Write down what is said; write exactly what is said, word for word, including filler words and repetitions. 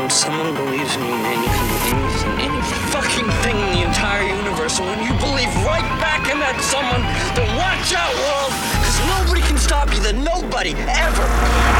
when someone believes in you, man, you can do anything, any fucking thing in the entire universe. And when you believe right back in that someone, then watch out, world, because nobody can stop you. Then nobody, ever.